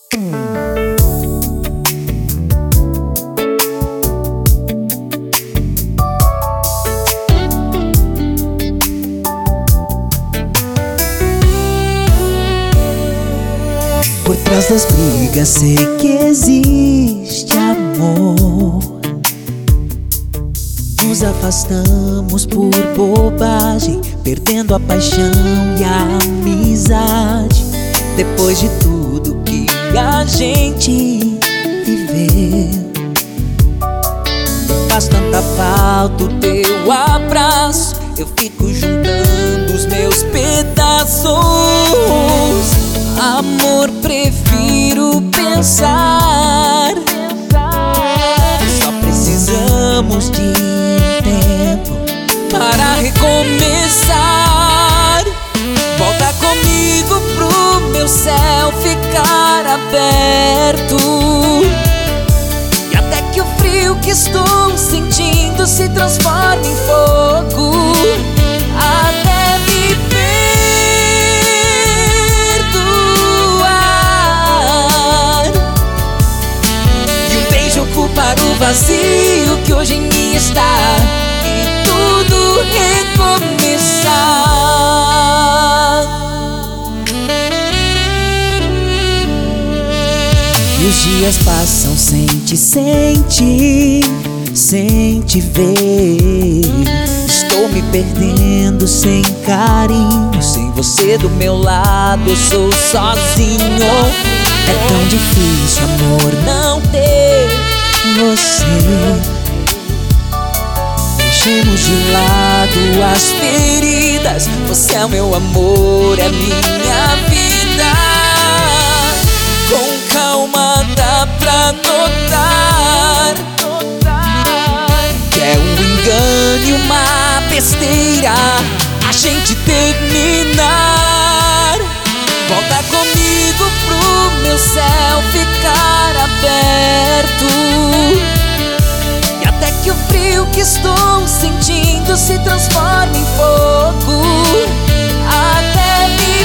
Por trás das brigas sei que existe amor. Nos afastamos por bobagem, perdendo a paixão e a amizade. Depois de tudo que a gente viveu, faz tanta falta o teu abraço. Eu fico juntando os meus pedaços. Amor, prefiro pensar. Só precisamos de um tempo para recomeçar. Volta comigo pro meu céu ficar aberto, e até que o frio que estou sentindo se transforme em fogo. Até me perdoar e um beijo ocupar o vazio que hoje em mim está, e tudo recomeçar. E os dias passam sem te ver. Estou me perdendo sem carinho. Sem você do meu lado eu sou sozinho. É tão difícil, amor, não ter você. Deixemos de lado as feridas. Você é o meu amor, é minha vida. Com calma dá pra notar que é um engano e uma besteira a gente terminar. Volta comigo pro meu céu ficar aberto, e até que o frio que estou sentindo se transforme em fogo. Até me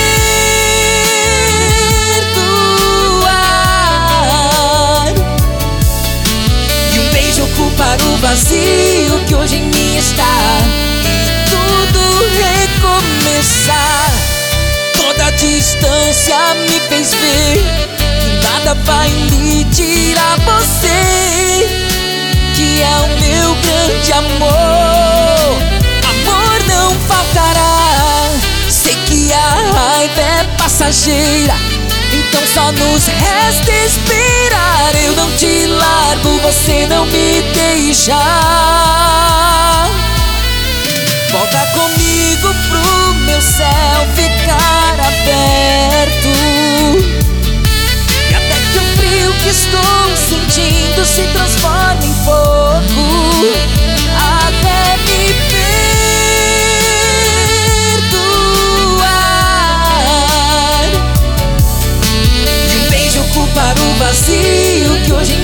perdoar e um beijo ocupar o vazio que hoje em mim está, e tudo recomeçar. Toda distância me fez ver que nada vai me tirar você, que é o meu grande amor. Amor não faltará. Sei que a raiva é passageira, então só nos resta esperar. Eu não te largo, você não me deixa. Volta comigo pro meu céu ficar aberto, e até que o frio que estou sentindo se transforme em fogo. Até me perdoar e um beijo ocupar o vazio que hoje em